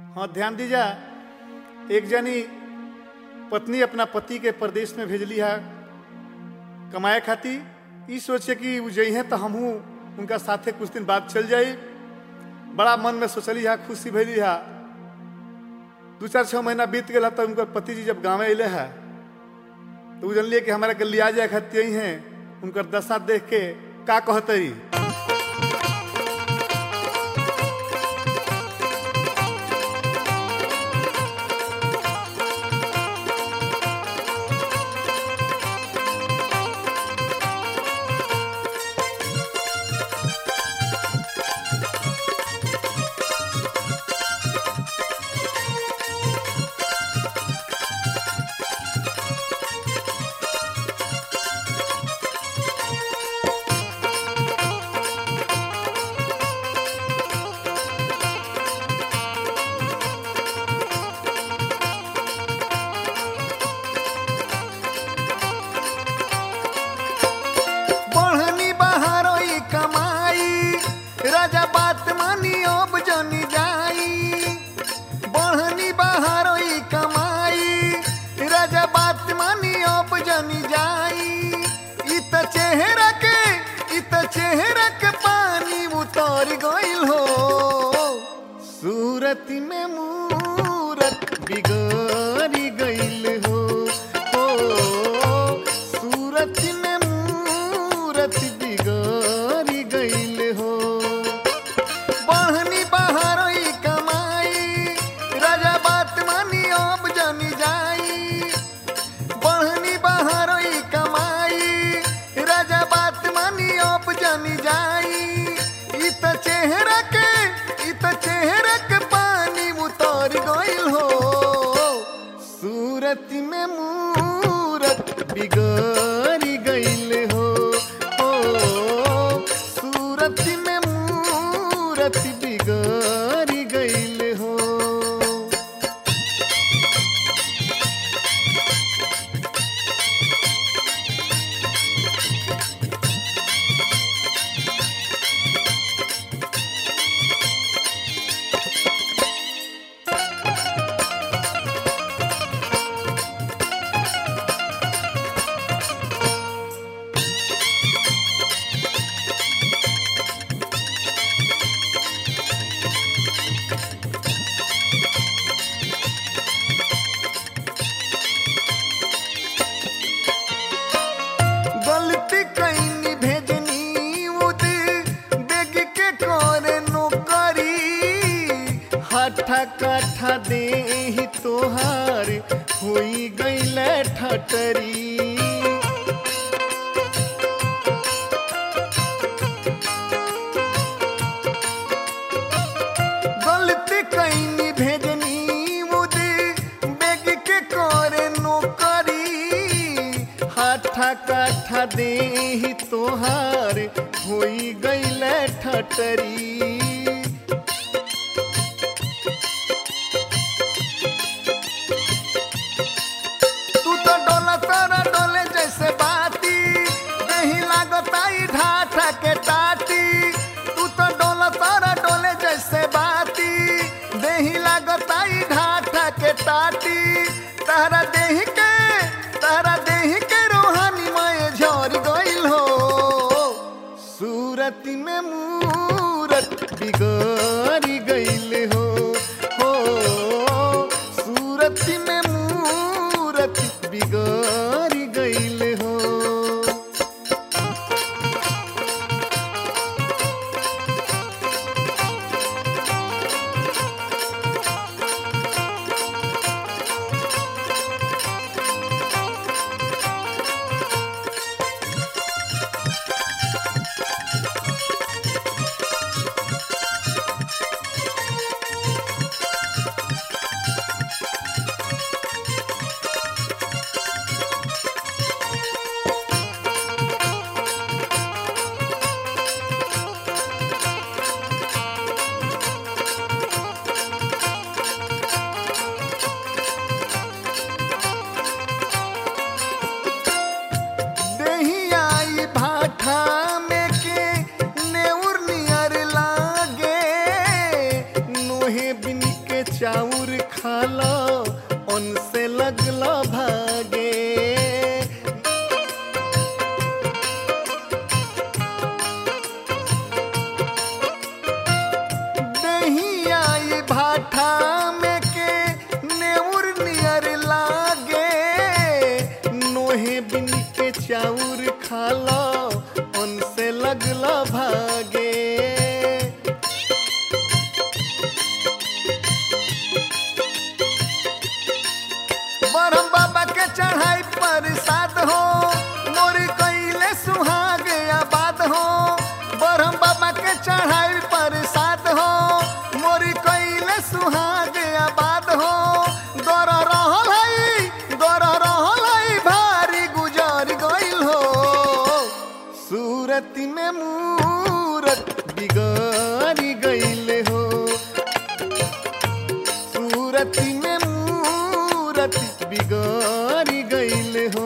हाँ ध्यान दीजा। एक जनी पत्नी अपना पति के प्रदेश में भेजली है कमाए खाती, ई सोचे कि वो जइहे तो हमहू उनका साथे कुछ दिन बाद चल जाई। बड़ा मन में सोचली है, खुशी भैली है। 2-4-6 महीना बीत गया तो उनका पति जी जब गाँव अले है तो वो जानलिए कि हमारा के लिया जाए खाती हैं। उनकर दशा देख के का कहतरी। राजा बात मानी अब जनी जाई, बढ़नी बहारोई कमाई। राजा बात मानी अब जनी जाई। इत चेहरा के पानी उतर गइल हो। सूरत में मूरत बिगड़ी गइल हो। सूरत में मूरत बिगड़ी गइल हो। बढ़नी बहारोई कमाई, राजा बात मानी अब जनी जाई। बढ़नी बहारोई कमाई, राजा बात मानी अब जनी जाई। इत चेहरा के पानी उतर गइल हो। सूरत में मूरत बिगड़ी गइल हो। सूरत में मूरत बिगड़ी गइल हो। गलती कईनी भेजनी उद बेग के करे नौकरी। हठा कठा दे ही तोहार होई गइल ठटरी। गलती कईनी भेजनी उद बेग के करे नौकरी। हठा कठा दे ही तोहार होई गइल ठटरी। तू तो डोला तारा डोले जैसे बाती, नहीं लागताई ढाठा के टाटी। तू तो डोला तारा डोले जैसे बाती, नहीं लागताई ढाठा के टाटी। तारा देही के रोहानी में झर गइल हो। सूरत में मूरत बिगड़ी गइल हो। सूरत में मूरत बिगड़ी गइल हो। चाउर खालो उनसे लगलो भागे। दहिया ई भाठा में के नेउर नियर लागे। नोहे बिन के चाउर खालो उनसे लगलो भागे। बरहम बाबा के चढ़ाई प्रसाद हो मोरी कैले सुहाग आबाद हो। बरहम बाबा के चढ़ाई प्रसाद हो मोरी कैले सुहाग आबाद हो। गौर रहल है भारी गुजर गइल हो। सूरत में मूरत बिगड़ गइल हो। सूरत में मूरत बिगड़ गइल हो।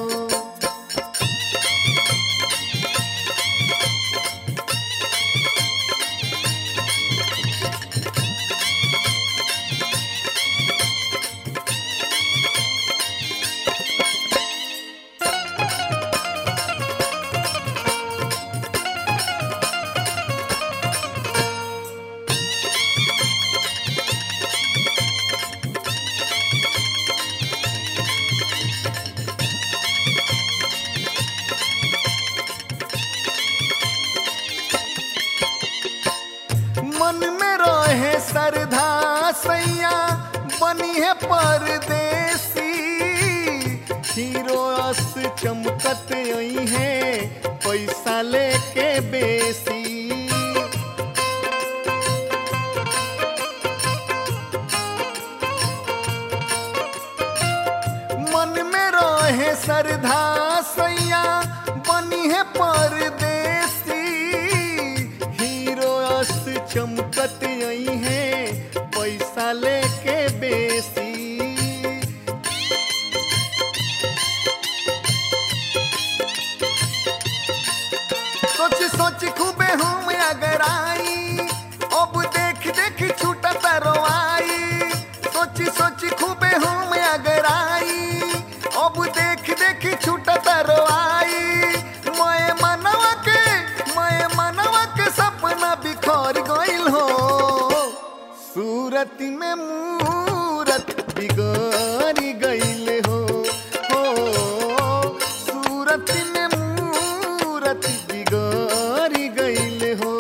मन में रहे श्रद्धा सैया बनी है परदेसी। हीरो अस चमकत आई है पैसा लेके बेसी। मन में रहे श्रद्धा सैया बनी है परदेसी। हीरो अस चमकत आई है पैसा लेके बेसी। सोच सोच खूबे हम अगर आई अब देख देख छूटा तरवाई। सोच सोच खूबे हम अगर आई अब देख देख छूटा तरवाई। मैं मनवा के सपना बिखर गइल हो। सूरत में मूरत बिगड़ गइल हो। सूरत में मूरत बिगड़ गइल हो।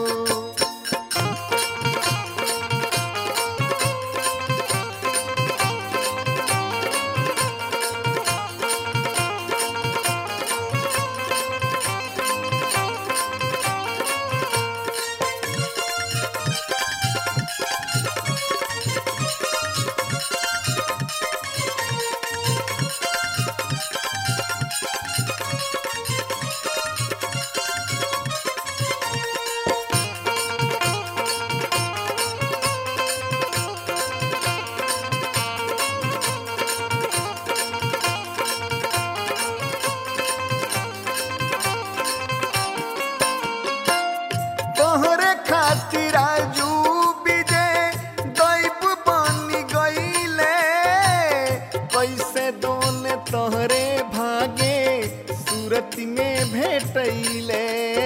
तोहरे खातिर आजू विजय दैव बन गइले। कैसे दोने तोहरे भागे सूरत में भेटैले।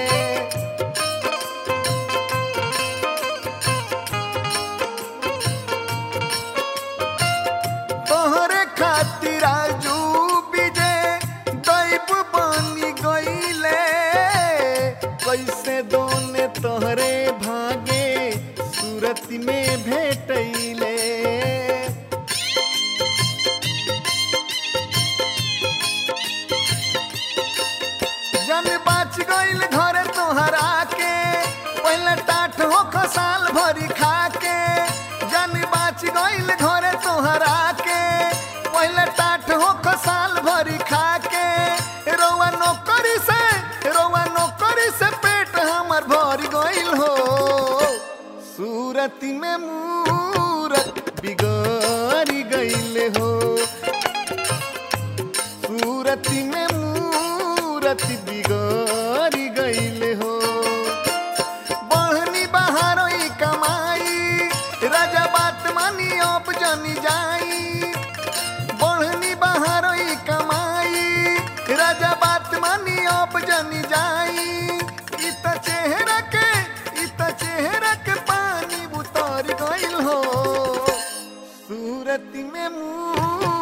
तोहरे खातिर आजू विजय दैव बन गइले। कैसे दोने तोहरे भागे सूरत में भेटैले। जन बाच गइल घरे तोहरा के पहले टाठ हो साल भरी खा के। जन बाच गइल घरे तोहरा के पहले टाठ हो साल भरी खा के। रउआ नौकरी से पेट हमर भर गइल हो। सूरत में मूरत बिगड़ गइल हो। सूरत में मूरत बिगड़ गइल हो। बढ़नी बाहर कमाई राजा बात मानी अब जानी जाई बढ़नी बाहर ही कमाई राजा बात मानी अब जानी जाई इत चेहरा के पानी उतर गइल हो सूरत में मुँह